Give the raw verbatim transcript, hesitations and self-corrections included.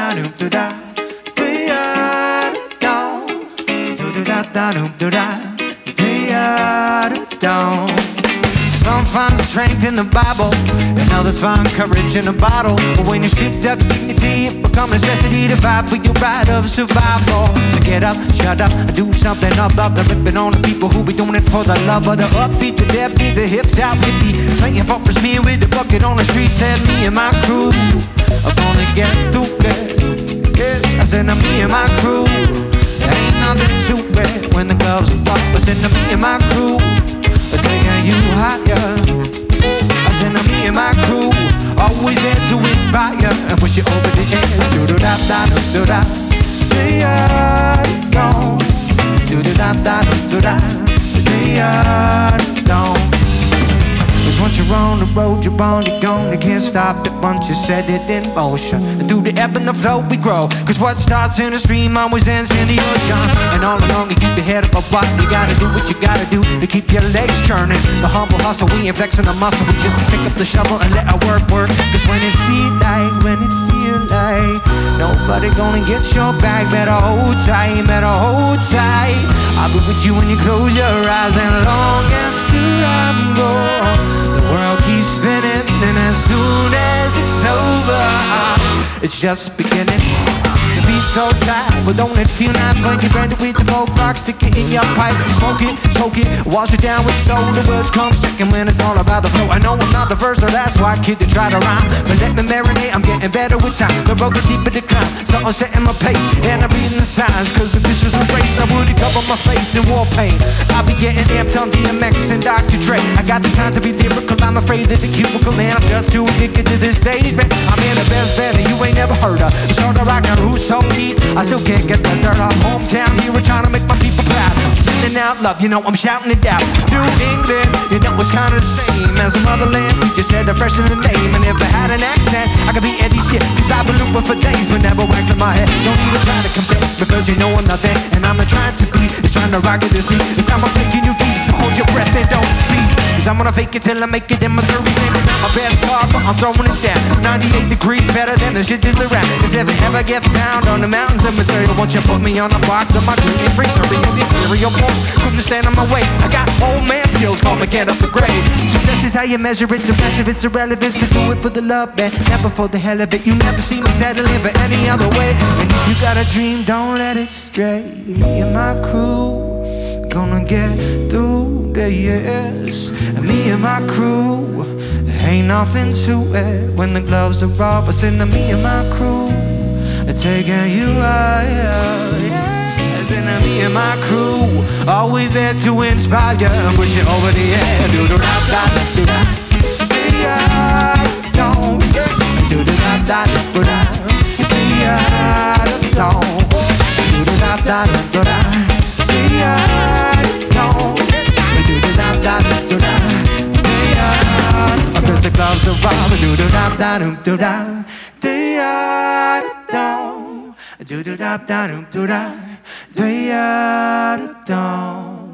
da doom do da, do ya down, do do da da doom do da, do ya down. Some find strength in the Bible, and others find courage in a bottle. But when you're stripped of dignity, it becomes a necessity to fight for your right of survival. So get up, shut up, and do something other than ripping on the people who be doing it for the love of the upbeat, the deadbeat, the hips out hippie, playing bumpers, me with the bucket on the street. Said me and my crew are gonna get through it. Yes, I said now me and my crew, ain't nothing too bad when the gloves are off. I said now me and my crew, we're taking you higher. I said now me and my crew, always there to inspire and push you over the edge. Do do da da do do da, do ya don't. Do do da da do do da, do ya don't. Cause once you're on the road, you're bound to go. You can't stop it once you set it in motion. And through the ebb and the flow we grow. Cause what starts in the stream always ends in the ocean. And all along you keep your head above water. You gotta do what you gotta do to keep your legs turning. The humble hustle, we ain't flexing the muscle. We just pick up the shovel and let our work work. Cause when it feel like, when it feel like nobody gonna get your back, better hold tight, better hold tight. I'll be with you when you close your eyes. And long after I'm gone, the world keeps spinning, and as soon as it's over, it's just beginning. The beat's so tight, but don't it feel nice when you brand it with the folk rock? Stick it in your pipe, smoke it, choke it, wash it down with soul. The words come second when it's all about the flow. I know I'm not the first or last white kid to try to rhyme, but let me marinate, I'm getting better with time. The road is deeper decline, so I'm setting my pace, and I'm reading the signs. Cause if this was a race, I would've covered my face in war paint. I'll be getting amped on D M X and Doctor Dre. I got the time to be lyrical, I'm afraid of the cubicle, and I'm just too addicted to this stage, man. I'm in the best band and you ain't never heard of. It's hard to rock and who's so deep, I still can't get the dirt off. Hometown hero trying to make my people proud. Sending out love, you know I'm shouting it out. New England, you know it's kind of the same as the motherland. We just had the fresh in the name, and if I had an accent, I could be Eddie shit. Cause I've been looping for days, but never waxing my head. Don't even try to compare, because you know I'm not there, and I'm not trying to be. It's trying to rock it this beat. This time I'm taking you deep, so hold your breath and don't speak. Cause I'm gonna fake it till I make it in my thirties. Maybe not my best card, but I'm throwing it down. ninety-eight degrees better than the shit that's around. Cause if I ever get found on the mountains of material, won't you put me on a box of my green and free survey of the imperial force? Couldn't stand on my way. I got old man skills, call me get up the grade. Success is how you measure it. The rest of it's irrelevant. To do it for the love, man, never for the hell of it. You never see me settling for any other way. And if you got a dream, don't let it stray. Me and my crew gonna get through the years. And me and my crew, there ain't nothing to it when the gloves are off. I said to me and my crew, taking you higher, yes. And me and my crew, always there to inspire and push you over the edge. Do do da da do da, do ya don't. Do do da da do da, do ya don't. Do do da da do da, do ya don't. Do do da da do da, do ya. Cause the gloves are off. Do do da da do do da, do ya don't. Do do da da do da, do ya don't.